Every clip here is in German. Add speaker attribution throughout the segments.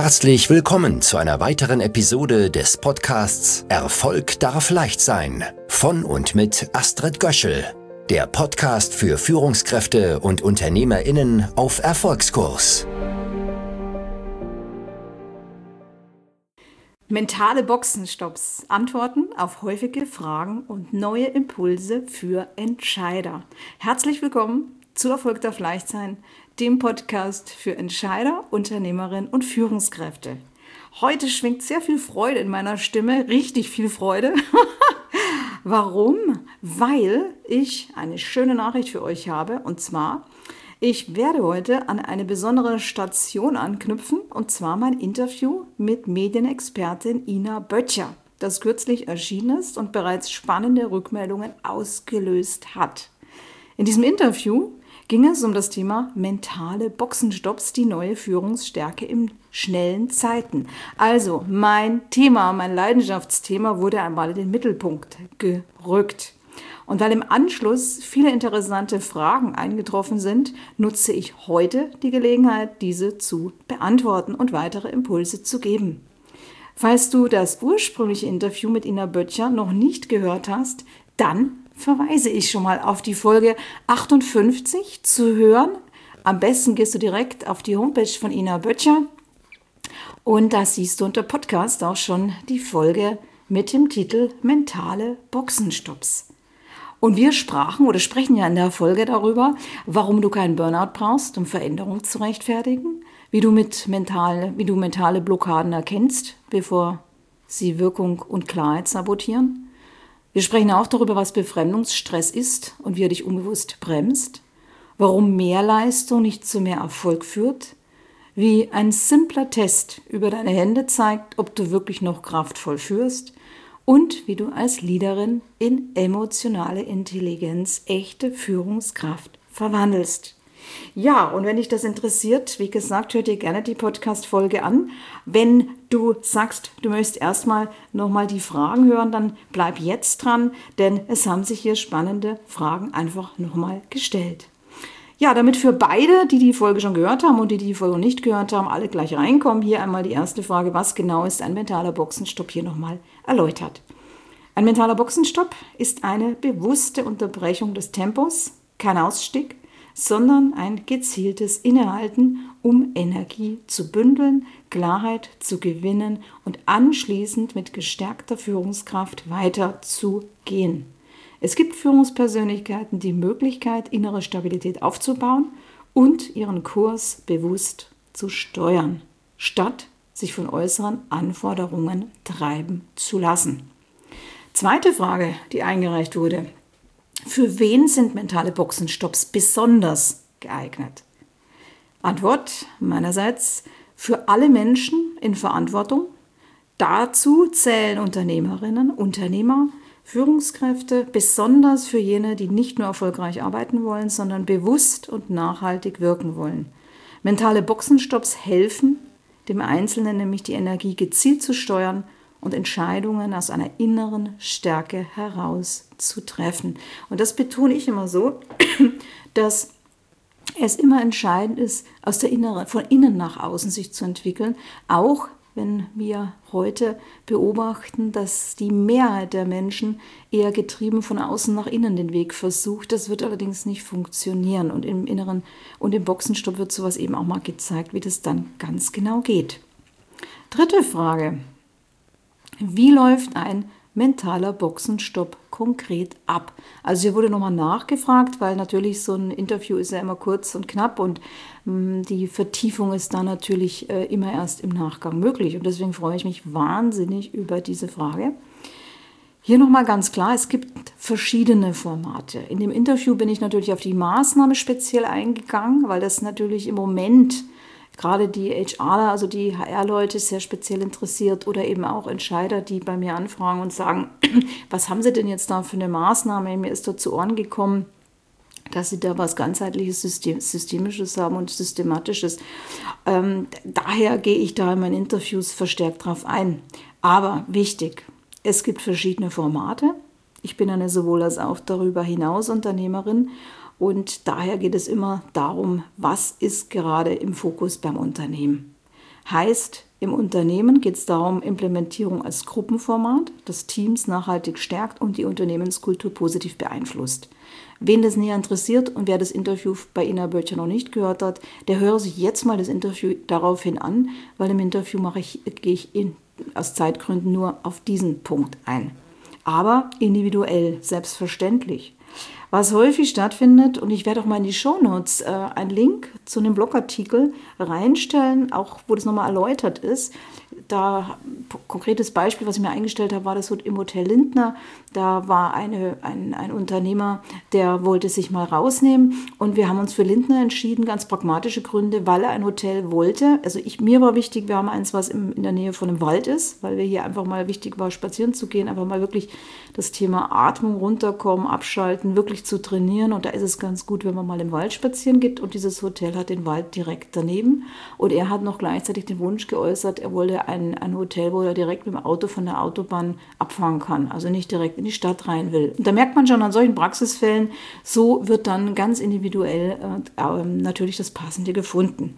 Speaker 1: Herzlich willkommen zu einer weiteren Episode des Podcasts Erfolg darf leicht sein von und mit Astrid Göschel, der Podcast für Führungskräfte und UnternehmerInnen auf Erfolgskurs.
Speaker 2: Mentale Boxenstopps, Antworten auf häufige Fragen und neue Impulse für Entscheider. Herzlich willkommen zu Erfolg darf leicht sein, dem Podcast für Entscheider, Unternehmerinnen und Führungskräfte. Heute schwingt sehr viel Freude in meiner Stimme, richtig viel Freude. Warum? Weil ich eine schöne Nachricht für euch habe, und zwar, ich werde heute an eine besondere Station anknüpfen, und zwar mein Interview mit Medienexpertin Ina Böttcher, das kürzlich erschienen ist und bereits spannende Rückmeldungen ausgelöst hat. In diesem Interview ging es um das Thema mentale Boxenstopps, die neue Führungsstärke in schnellen Zeiten. Also mein Thema, mein Leidenschaftsthema wurde einmal in den Mittelpunkt gerückt. Und weil im Anschluss viele interessante Fragen eingetroffen sind, nutze ich heute die Gelegenheit, diese zu beantworten und weitere Impulse zu geben. Falls du das ursprüngliche Interview mit Ina Böttcher noch nicht gehört hast, dann verweise ich schon mal auf die Folge 58 zu hören. Am besten gehst du direkt auf die Homepage von Ina Böttcher und da siehst du unter Podcast auch schon die Folge mit dem Titel Mentale Boxenstopps. Und wir sprechen ja in der Folge darüber, warum du keinen Burnout brauchst, um Veränderung zu rechtfertigen, wie du mentale Blockaden erkennst, bevor sie Wirkung und Klarheit sabotieren. Wir sprechen auch darüber, was Befremdungsstress ist und wie er dich unbewusst bremst, warum mehr Leistung nicht zu mehr Erfolg führt, wie ein simpler Test über deine Hände zeigt, ob du wirklich noch kraftvoll führst und wie du als Leaderin in emotionale Intelligenz echte Führungskraft verwandelst. Ja, und wenn dich das interessiert, wie gesagt, hör dir gerne die Podcast-Folge an. Wenn du sagst, du möchtest erstmal nochmal die Fragen hören, dann bleib jetzt dran, denn es haben sich hier spannende Fragen einfach nochmal gestellt. Ja, damit für beide, die die Folge schon gehört haben und die Folge nicht gehört haben, alle gleich reinkommen, hier einmal die erste Frage, was genau ist ein mentaler Boxenstopp, hier nochmal erläutert. Ein mentaler Boxenstopp ist eine bewusste Unterbrechung des Tempos, kein Ausstieg, sondern ein gezieltes Innehalten, um Energie zu bündeln, Klarheit zu gewinnen und anschließend mit gestärkter Führungskraft weiterzugehen. Es gibt Führungspersönlichkeiten die Möglichkeit, innere Stabilität aufzubauen und ihren Kurs bewusst zu steuern, statt sich von äußeren Anforderungen treiben zu lassen. Zweite Frage, die eingereicht wurde. Für wen sind mentale Boxenstopps besonders geeignet? Antwort meinerseits für alle Menschen in Verantwortung. Dazu zählen Unternehmerinnen, Unternehmer, Führungskräfte, besonders für jene, die nicht nur erfolgreich arbeiten wollen, sondern bewusst und nachhaltig wirken wollen. Mentale Boxenstopps helfen dem Einzelnen nämlich die Energie gezielt zu steuern und Entscheidungen aus einer inneren Stärke heraus zu treffen. Und das betone ich immer so, dass es immer entscheidend ist, von innen nach außen sich zu entwickeln, auch wenn wir heute beobachten, dass die Mehrheit der Menschen eher getrieben von außen nach innen den Weg versucht. Das wird allerdings nicht funktionieren. Und im Inneren und im Boxenstopp wird sowas eben auch mal gezeigt, wie das dann ganz genau geht. Dritte Frage. Wie läuft ein mentaler Boxenstopp konkret ab? Also hier wurde nochmal nachgefragt, weil natürlich so ein Interview ist ja immer kurz und knapp und die Vertiefung ist dann natürlich immer erst im Nachgang möglich. Und deswegen freue ich mich wahnsinnig über diese Frage. Hier nochmal ganz klar, es gibt verschiedene Formate. In dem Interview bin ich natürlich auf die Maßnahme speziell eingegangen, weil das natürlich im Moment gerade die HRler, also die HR-Leute, sehr speziell interessiert oder eben auch Entscheider, die bei mir anfragen und sagen, was haben sie denn jetzt da für eine Maßnahme? Mir ist da zu Ohren gekommen, dass sie da was ganzheitliches, Systemisches haben und Systematisches. Daher gehe ich da in meinen Interviews verstärkt drauf ein. Aber wichtig, es gibt verschiedene Formate. Ich bin eine sowohl als auch darüber hinaus Unternehmerin. Und daher geht es immer darum, was ist gerade im Fokus beim Unternehmen. Heißt, im Unternehmen geht es darum, Implementierung als Gruppenformat, das Teams nachhaltig stärkt und die Unternehmenskultur positiv beeinflusst. Wen das näher interessiert und wer das Interview bei Ina Böttcher noch nicht gehört hat, der höre sich jetzt mal das Interview daraufhin an, weil im Interview gehe ich aus Zeitgründen nur auf diesen Punkt ein. Aber individuell, selbstverständlich. Was häufig stattfindet, und ich werde auch mal in die Shownotes einen Link zu einem Blogartikel reinstellen, auch wo das nochmal erläutert ist. Da konkretes Beispiel, was ich mir eingestellt habe, war das im Hotel Lindner. Da war ein Unternehmer, der wollte sich mal rausnehmen und wir haben uns für Lindner entschieden, ganz pragmatische Gründe, weil er ein Hotel wollte. Also mir war wichtig, wir haben eins, was in der Nähe von einem Wald ist, weil wir hier einfach mal wichtig war, spazieren zu gehen, einfach mal wirklich das Thema Atmung, runterkommen, abschalten, wirklich zu trainieren. Und da ist es ganz gut, wenn man mal im Wald spazieren geht. Und dieses Hotel hat den Wald direkt daneben. Und er hat noch gleichzeitig den Wunsch geäußert, er wollte ein Hotel, wo er direkt mit dem Auto von der Autobahn abfahren kann. Also nicht direkt in die Stadt rein will. Und da merkt man schon an solchen Praxisfällen, so wird dann ganz individuell natürlich das Passende gefunden.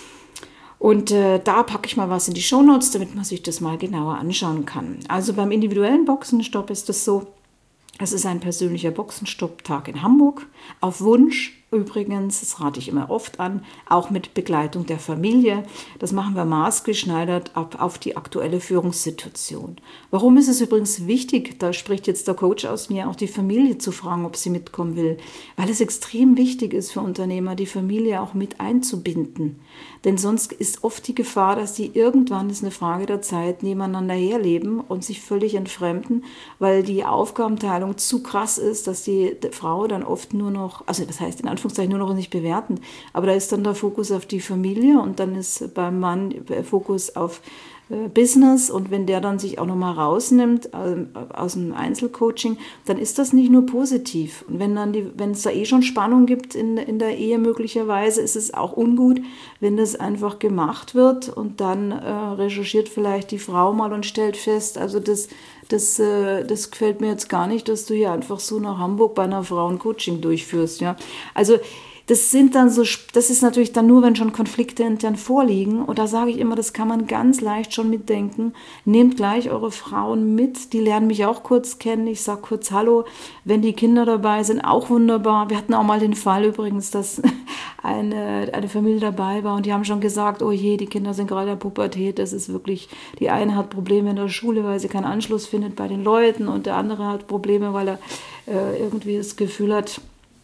Speaker 2: Und da packe ich mal was in die Shownotes, damit man sich das mal genauer anschauen kann. Also beim individuellen Boxenstopp ist es so, es ist ein persönlicher Boxenstopp-Tag in Hamburg. Auf Wunsch übrigens, das rate ich immer oft an, auch mit Begleitung der Familie. Das machen wir maßgeschneidert auf die aktuelle Führungssituation. Warum ist es übrigens wichtig, da spricht jetzt der Coach aus mir, auch die Familie zu fragen, ob sie mitkommen will? Weil es extrem wichtig ist für Unternehmer, die Familie auch mit einzubinden. Denn sonst ist oft die Gefahr, dass die irgendwann, ist eine Frage der Zeit, nebeneinander herleben und sich völlig entfremden, weil die Aufgabenteilung zu krass ist, dass die Frau dann oft nur noch, also das heißt in Anführungszeichen nur noch nicht bewerten, aber da ist dann der Fokus auf die Familie und dann ist beim Mann Fokus auf Business und wenn der dann sich auch nochmal rausnimmt aus dem Einzelcoaching, dann ist das nicht nur positiv. Und wenn es da schon Spannung gibt in der Ehe möglicherweise, ist es auch ungut, wenn das einfach gemacht wird und dann recherchiert vielleicht die Frau mal und stellt fest, also das gefällt mir jetzt gar nicht, dass du hier einfach so nach Hamburg bei einer Frau ein Coaching durchführst. Ja? Also das ist natürlich dann nur, wenn schon Konflikte intern vorliegen. Und da sage ich immer, das kann man ganz leicht schon mitdenken. Nehmt gleich eure Frauen mit. Die lernen mich auch kurz kennen. Ich sage kurz Hallo. Wenn die Kinder dabei sind, auch wunderbar. Wir hatten auch mal den Fall übrigens, dass eine Familie dabei war und die haben schon gesagt, oh je, die Kinder sind gerade in der Pubertät. Das ist wirklich, die eine hat Probleme in der Schule, weil sie keinen Anschluss findet bei den Leuten und der andere hat Probleme, weil er irgendwie das Gefühl hat,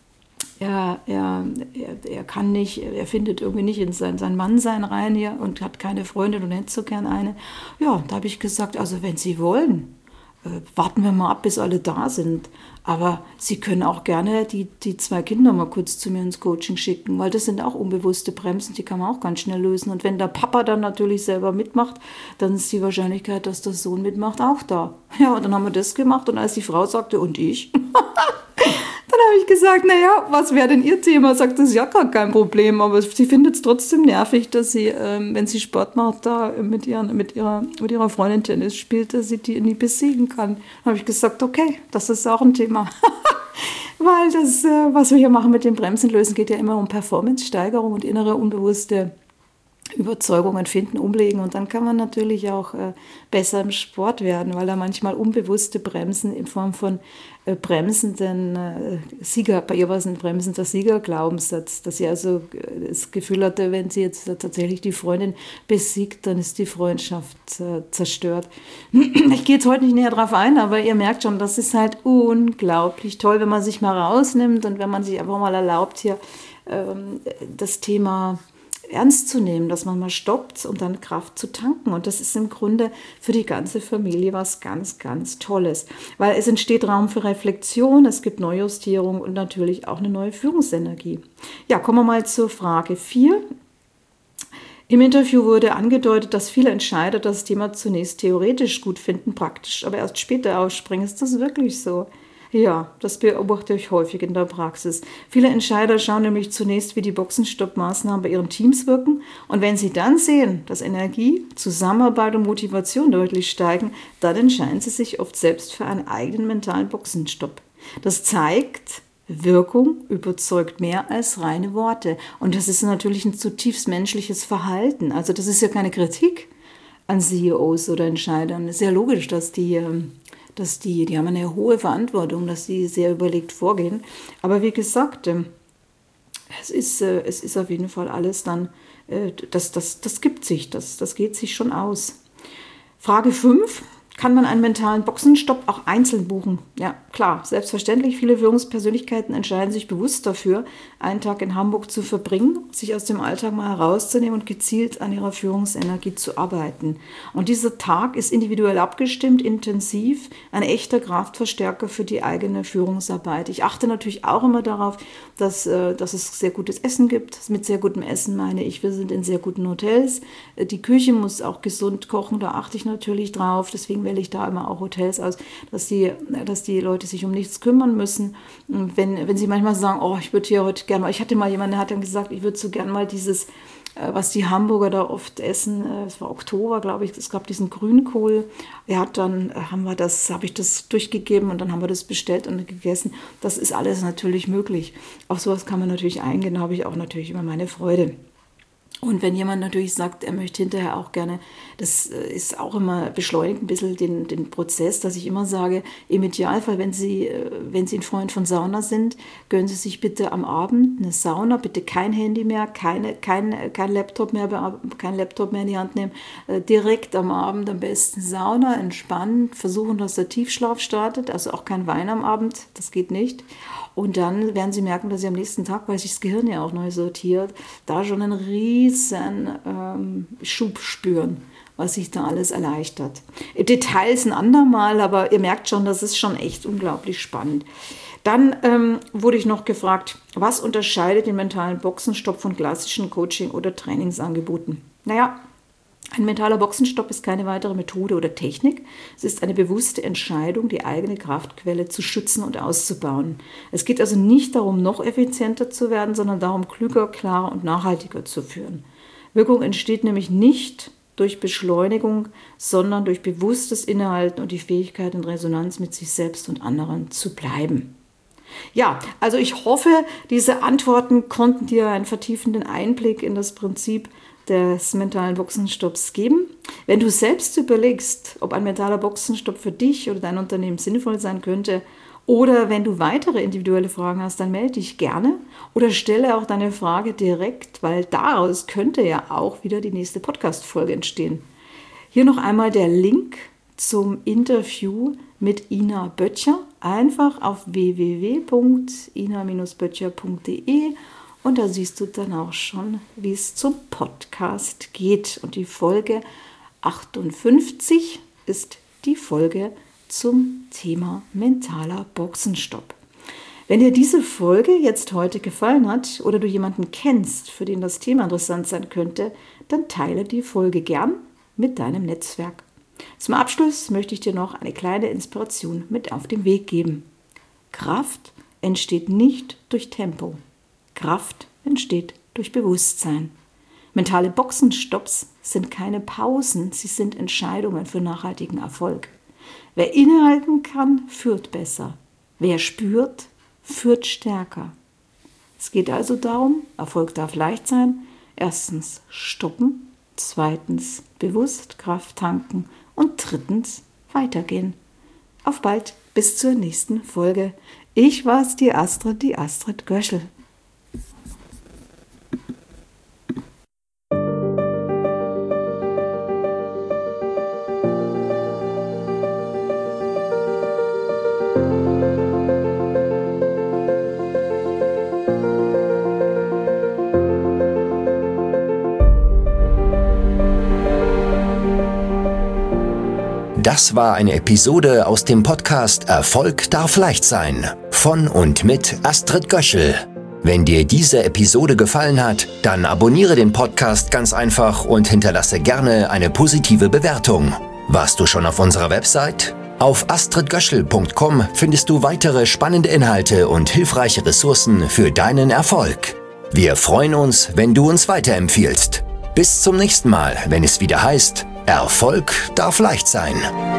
Speaker 2: er kann nicht, er findet irgendwie nicht in sein Mannsein rein hier und hat keine Freundin und hätte so gern eine. Ja, da habe ich gesagt, also wenn Sie wollen, warten wir mal ab, bis alle da sind. Aber Sie können auch gerne die 2 Kinder mal kurz zu mir ins Coaching schicken, weil das sind auch unbewusste Bremsen, die kann man auch ganz schnell lösen. Und wenn der Papa dann natürlich selber mitmacht, dann ist die Wahrscheinlichkeit, dass der Sohn mitmacht, auch da. Ja, und dann haben wir das gemacht und als die Frau sagte, und ich? Dann habe ich gesagt, naja, was wäre denn Ihr Thema? Sagt, das ist ja gar kein Problem, aber sie findet es trotzdem nervig, dass sie, wenn sie Sport macht, da mit ihrer Freundin Tennis spielt, dass sie die nie besiegen kann. Dann habe ich gesagt, okay, das ist auch ein Thema. Weil das, was wir hier machen mit dem Bremsenlösen, geht ja immer um Performance-Steigerung und innere unbewusste Überzeugungen finden, umlegen und dann kann man natürlich auch besser im Sport werden, weil da manchmal unbewusste Bremsen in Form von bremsenden Sieger, bei ihr war es ein bremsender Siegerglaubenssatz, dass sie also das Gefühl hatte, wenn sie jetzt tatsächlich die Freundin besiegt, dann ist die Freundschaft zerstört. Ich gehe jetzt heute nicht näher drauf ein, aber ihr merkt schon, das ist halt unglaublich toll, wenn man sich mal rausnimmt und wenn man sich einfach mal erlaubt, hier das Thema ernst zu nehmen, dass man mal stoppt und dann Kraft zu tanken. Und das ist im Grunde für die ganze Familie was ganz, ganz Tolles. Weil es entsteht Raum für Reflexion, es gibt Neujustierung und natürlich auch eine neue Führungsenergie. Ja, kommen wir mal zur Frage 4. Im Interview wurde angedeutet, dass viele Entscheider das Thema zunächst theoretisch gut finden, praktisch, aber erst später ausspringen. Ist das wirklich so? Ja, das beobachte ich häufig in der Praxis. Viele Entscheider schauen nämlich zunächst, wie die Boxenstopp-Maßnahmen bei ihren Teams wirken. Und wenn sie dann sehen, dass Energie, Zusammenarbeit und Motivation deutlich steigen, dann entscheiden sie sich oft selbst für einen eigenen mentalen Boxenstopp. Das zeigt, Wirkung überzeugt mehr als reine Worte. Und das ist natürlich ein zutiefst menschliches Verhalten. Also das ist ja keine Kritik an CEOs oder Entscheidern. Es ist ja logisch, dass die haben eine hohe Verantwortung, dass die sehr überlegt vorgehen. Aber wie gesagt, es ist auf jeden Fall alles dann, das gibt sich, das geht sich schon aus. Frage 5. Kann man einen mentalen Boxenstopp auch einzeln buchen? Ja, klar, selbstverständlich. Viele Führungspersönlichkeiten entscheiden sich bewusst dafür, einen Tag in Hamburg zu verbringen, sich aus dem Alltag mal herauszunehmen und gezielt an ihrer Führungsenergie zu arbeiten. Und dieser Tag ist individuell abgestimmt, intensiv, ein echter Kraftverstärker für die eigene Führungsarbeit. Ich achte natürlich auch immer darauf, dass es sehr gutes Essen gibt. Mit sehr gutem Essen meine ich, wir sind in sehr guten Hotels. Die Küche muss auch gesund kochen, da achte ich natürlich drauf. Deswegen wähle ich da immer auch Hotels aus, dass die Leute sich um nichts kümmern müssen. Und wenn sie manchmal sagen, oh, ich würde hier heute gerne mal, ich hatte mal jemanden, der hat dann gesagt, ich würde so gerne mal dieses, was die Hamburger da oft essen, es war Oktober, glaube ich, es gab diesen Grünkohl. Dann habe ich das durchgegeben und dann haben wir das bestellt und gegessen. Das ist alles natürlich möglich. Auf sowas kann man natürlich eingehen, da habe ich auch natürlich immer meine Freude. Und wenn jemand natürlich sagt, er möchte hinterher auch gerne, das ist auch immer beschleunigt ein bisschen den Prozess, dass ich immer sage, im Idealfall, wenn Sie ein Freund von Sauna sind, gönnen Sie sich bitte am Abend eine Sauna, bitte kein Handy mehr, kein Laptop mehr in die Hand nehmen, direkt am Abend am besten Sauna, entspannen, versuchen, dass der Tiefschlaf startet, also auch kein Wein am Abend, das geht nicht. Und dann werden Sie merken, dass Sie am nächsten Tag, weil sich das Gehirn ja auch neu sortiert, da schon einen riesen Schub spüren, was sich da alles erleichtert. Details ein andermal, aber ihr merkt schon, das ist schon echt unglaublich spannend. Dann wurde ich noch gefragt, was unterscheidet den mentalen Boxenstopp von klassischen Coaching- oder Trainingsangeboten? Naja, ein mentaler Boxenstopp ist keine weitere Methode oder Technik. Es ist eine bewusste Entscheidung, die eigene Kraftquelle zu schützen und auszubauen. Es geht also nicht darum, noch effizienter zu werden, sondern darum, klüger, klarer und nachhaltiger zu führen. Wirkung entsteht nämlich nicht durch Beschleunigung, sondern durch bewusstes Innehalten und die Fähigkeit, in Resonanz mit sich selbst und anderen zu bleiben. Ja, also ich hoffe, diese Antworten konnten dir einen vertiefenden Einblick in das Prinzip des mentalen Boxenstopps geben. Wenn du selbst überlegst, ob ein mentaler Boxenstopp für dich oder dein Unternehmen sinnvoll sein könnte, oder wenn du weitere individuelle Fragen hast, dann melde dich gerne oder stelle auch deine Frage direkt, weil daraus könnte ja auch wieder die nächste Podcast-Folge entstehen. Hier noch einmal der Link zum Interview mit Ina Böttcher. Einfach auf www.ina-böttcher.de und da siehst du dann auch schon, wie es zum Podcast geht. Und die Folge 58 ist die Folge zum Thema mentaler Boxenstopp. Wenn dir diese Folge jetzt heute gefallen hat oder du jemanden kennst, für den das Thema interessant sein könnte, dann teile die Folge gern mit deinem Netzwerk. Zum Abschluss möchte ich dir noch eine kleine Inspiration mit auf den Weg geben. Kraft entsteht nicht durch Tempo. Kraft entsteht durch Bewusstsein. Mentale Boxenstopps sind keine Pausen, sie sind Entscheidungen für nachhaltigen Erfolg. Wer innehalten kann, führt besser. Wer spürt, führt stärker. Es geht also darum, Erfolg darf leicht sein. Erstens stoppen, zweitens bewusst Kraft tanken und drittens weitergehen. Auf bald, bis zur nächsten Folge. Ich war's, die Astrid Göschel.
Speaker 1: Das war eine Episode aus dem Podcast Erfolg darf leicht sein von und mit Astrid Göschel. Wenn dir diese Episode gefallen hat, dann abonniere den Podcast ganz einfach und hinterlasse gerne eine positive Bewertung. Warst du schon auf unserer Website? Auf astridgöschel.com findest du weitere spannende Inhalte und hilfreiche Ressourcen für deinen Erfolg. Wir freuen uns, wenn du uns weiterempfiehlst. Bis zum nächsten Mal, wenn es wieder heißt, Erfolg darf leicht sein.